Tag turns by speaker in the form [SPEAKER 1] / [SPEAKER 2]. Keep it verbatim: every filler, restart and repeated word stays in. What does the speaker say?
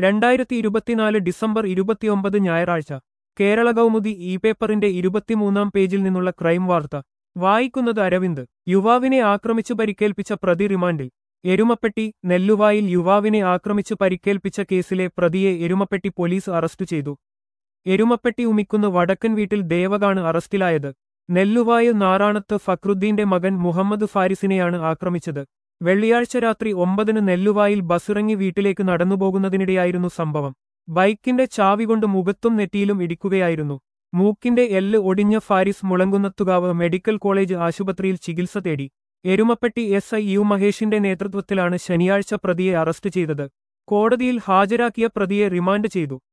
[SPEAKER 1] രണ്ടായിരത്തി ഇരുപത്തിനാല് ഡിസംബർ ഇരുപത്തിയൊമ്പത് ഞായറാഴ്ച കേരള കൗമുദി ഇ പേപ്പറിന്റെ ഇരുപത്തിമൂന്നാം പേജിൽ നിന്നുള്ള ക്രൈം വാർത്ത വായിക്കുന്നത് അരവിന്ദ്. യുവാവിനെ ആക്രമിച്ചു പരിക്കേൽപ്പിച്ച പ്രതി റിമാൻഡിൽ. എരുമപ്പെട്ടി. നെല്ലുവായിൽ യുവാവിനെ ആക്രമിച്ചു പരിക്കേൽപ്പിച്ച കേസിലെ പ്രതിയെ എരുമപ്പെട്ടി പോലീസ് അറസ്റ്റ് ചെയ്തു. എരുമപ്പെട്ടി ഉമിക്കുന്ന് വടക്കൻ വീട്ടിൽ ദേവകാണ് അറസ്റ്റിലായത്. നെല്ലുവായ് നാറാണത്ത് ഫക്രുദ്ദീന്റെ മകൻ മുഹമ്മദ് ഫാരിസിനെയാണ് ആക്രമിച്ചത്. വെള്ളിയാഴ്ച രാത്രി ഒമ്പതിന് നെല്ലുവായിൽ ബസ്സിറങ്ങി വീട്ടിലേക്ക് നടന്നുപോകുന്നതിനിടെയായിരുന്നു സംഭവം. ബൈക്കിന്റെ ചാവികൊണ്ട് മുഖത്തും നെറ്റിയിലും ഇടിക്കുകയായിരുന്നു. മൂക്കിന്റെ എല്ല് ഒടിഞ്ഞ ഫാരിസ് മുളങ്കുന്നത്തുകാവ് മെഡിക്കൽ കോളേജ് ആശുപത്രിയിൽ ചികിത്സ തേടി. എരുമപ്പെട്ടി എസ് ഐ യു മഹേഷിന്റെ നേതൃത്വത്തിലാണ് ശനിയാഴ്ച പ്രതിയെ അറസ്റ്റ് ചെയ്തത്. കോടതിയിൽ ഹാജരാക്കിയ പ്രതിയെ റിമാൻഡ് ചെയ്തു.